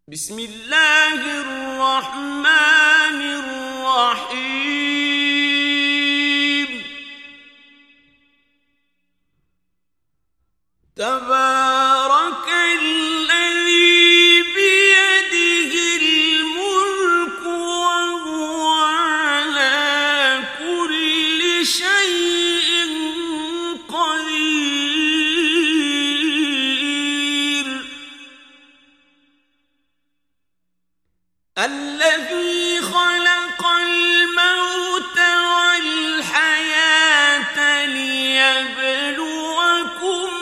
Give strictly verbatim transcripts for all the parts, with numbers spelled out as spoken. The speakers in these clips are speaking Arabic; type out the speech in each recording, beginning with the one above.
بسم الله الرحمن الرحيم تبارك الذي بيده الملك وهو على كل شيء قدير الذي خلق الموت والحياة ليبلوكم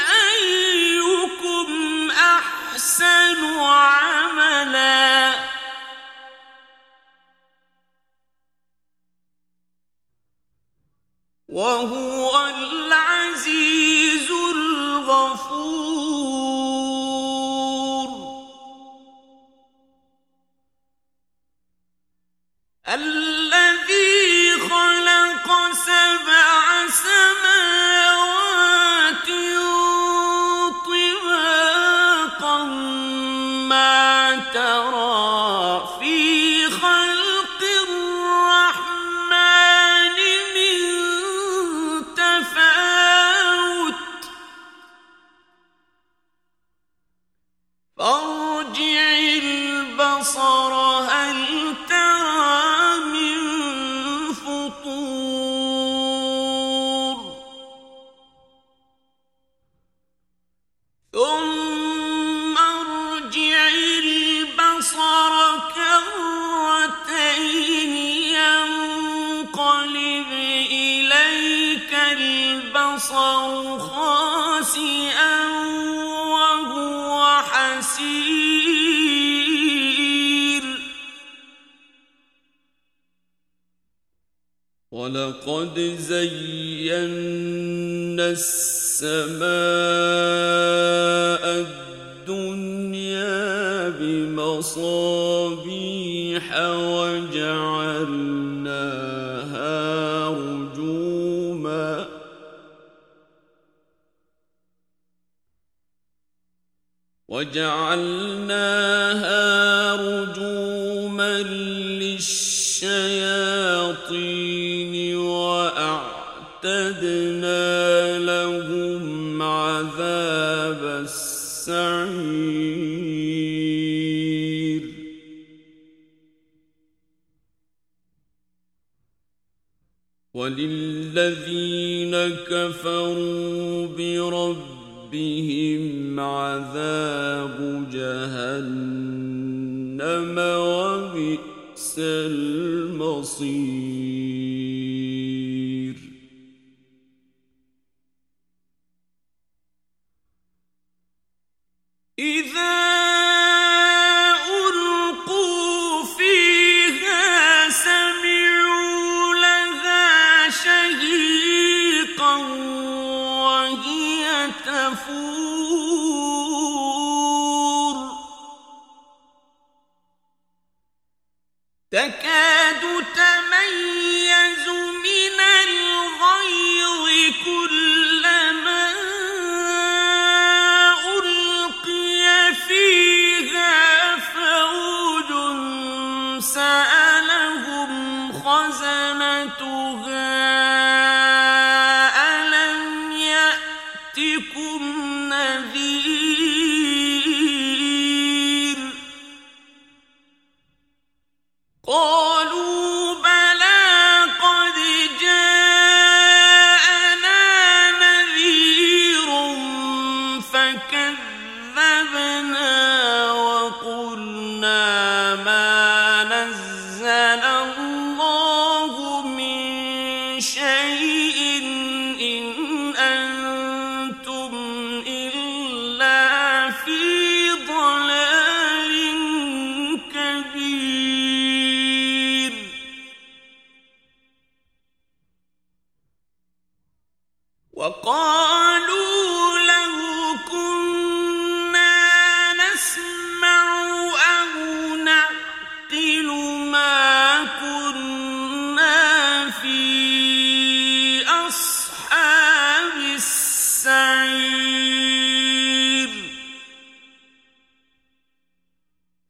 أيكم أحسن عملا وهو العزيز الغفور الذي خلق سبع سماوات طباقا ما ترى في خلق الرحمن من تفاوت فارجع البصر هل ترى من فطور ثم ارجع البصر كرتين ينقلب إليك البصر خاسئا وهو حسير ولقد زينا السماء الدنيا بمصابيح وجعلناها رجوما وجعلناها رجوما للشياطين وأعتدنا لهم عذاب السعير وللذين كفروا بربهم عذاب جهنم وبئس المصير إذا ألقوا فيها سمعوا لها شهيقا وهي تفور تكاد تميز من الغيظ كلما ألقي فيها فوج سألهم خزنتها ألم يأتكم نذير قالوا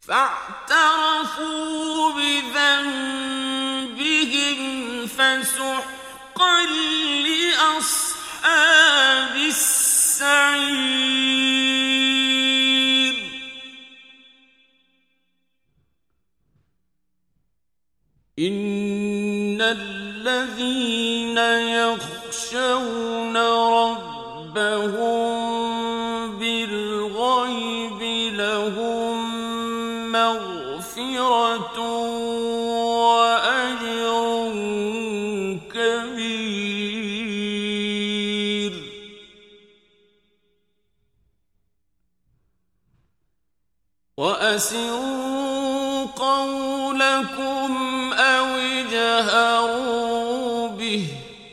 فاعترفوا بذنبهم فسحقا لأصحاب السعير. إن الذين يخشون ربهم بالغيب لهم مغفرة وأجر كبير. وأسروا قولكم أو اجهروا به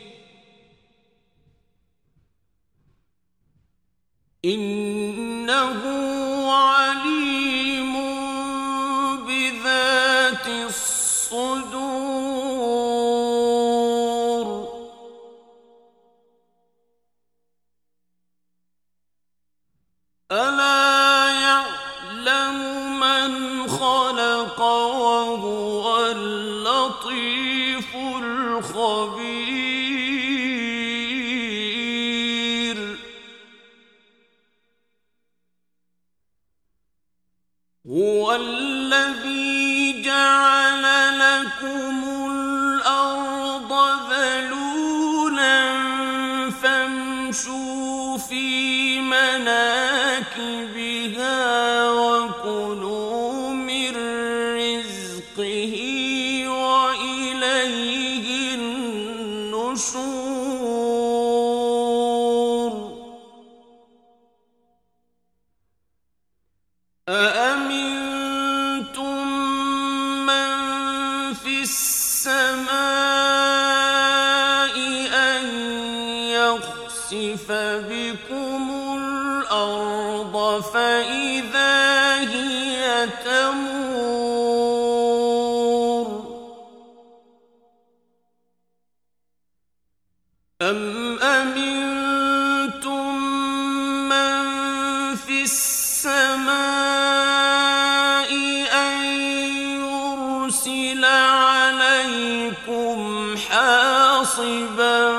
إنه عليم بذات الصدور. ألا يعلم من خلق وهو اللطيف الخبير. هو الذي جعل لكم الأرض ذلولا فامشوا في مناكبها وكلوا من رزقه وإليه النشور. أأمنتم من في السماء أن يخسف بكم الأرض فإذا هي تمور. أم أمنتم من في السماء أن يرسل عليكم حاصبا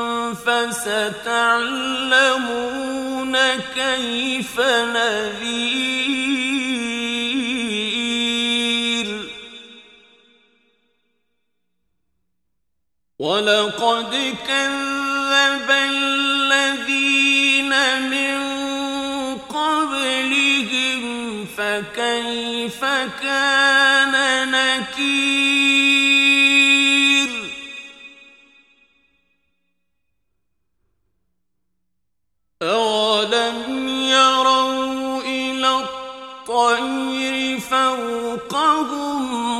فستعلمون كيف نذير. ولقد كذب الذين من قبلهم فكيف كان نكير. أولم يروا إلى الطير فوقهم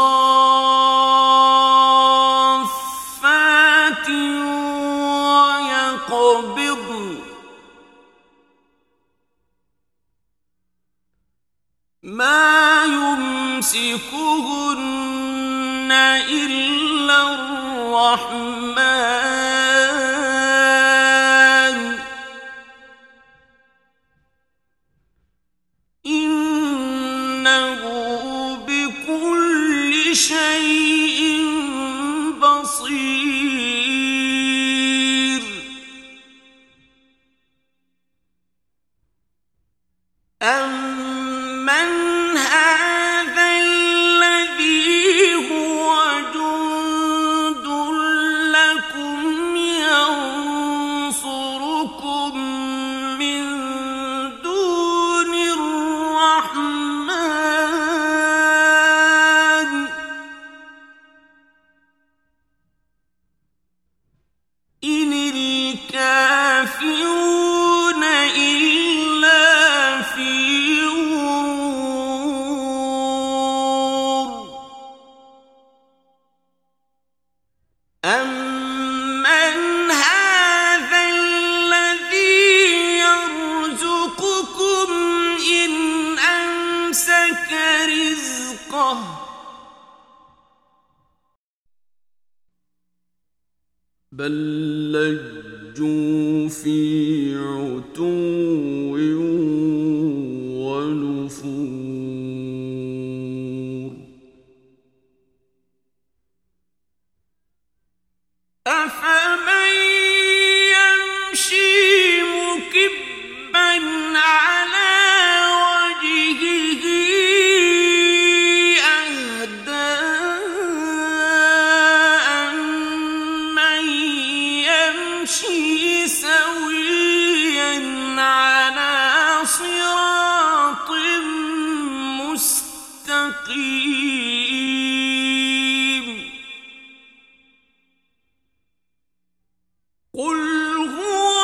صافات ويقبضن ما يمسكهن إلا الرحمن إنه بكل شيء بصير. أمن هذا الذي هو جند لكم ينصركم من دون الرحمن إن الكافرون إلا في غرور. أمن هذا الذي يرزقكم إن أمسك رزقه بل لجوا في عتو ونفور. سقيم قل هو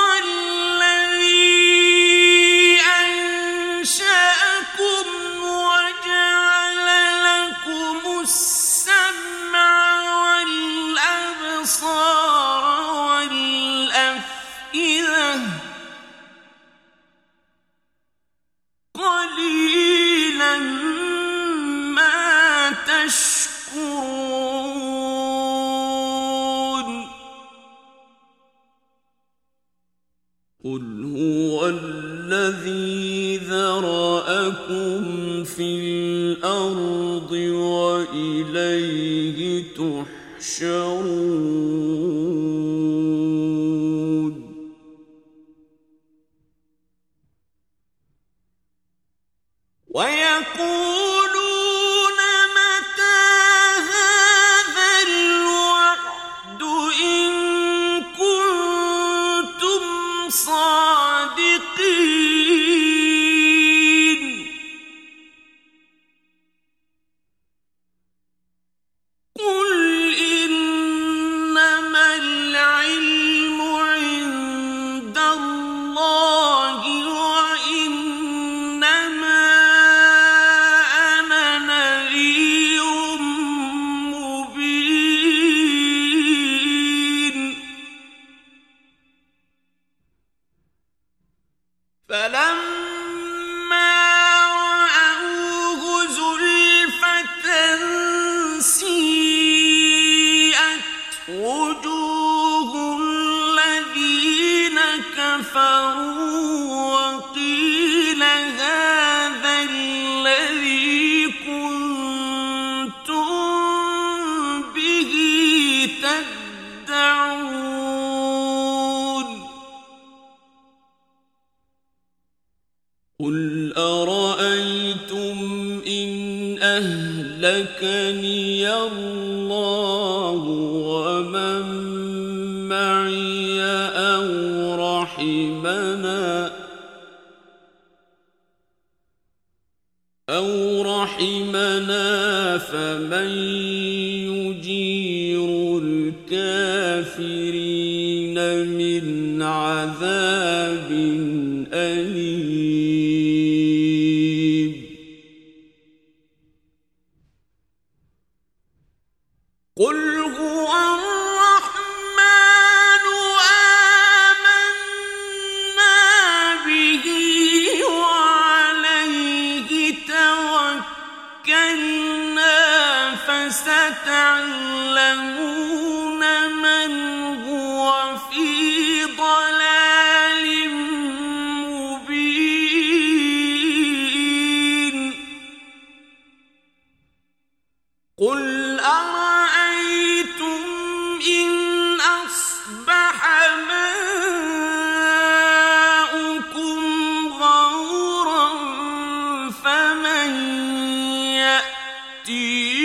الذي أنشأكم وجعل لكم السمع والأبصار والأفئدة قليلا ما تشكرون قل هو الذي ذرأكم في الأرض وإليه تحشرون ويقولون متى هذا الوعد إن كنتم صادقين قل إنما العلم عند الله وإنما أنا نذير مبين فلما رأوه زلفة سيئت وجوه الذين كفروا وقيل هذا الذي كنتم به تدعون قل أرأيتم إن أهلكني الله ومن معي أو رحمنا أو رحمنا فمن يجير الكافرين من عذاب أليم قل هو الرحمن آمنا به وعليه توكلنا فستعلمون من هو في ضلال مبين قل أرأيتم إن أصبح ماؤكم غورا فمن يأتي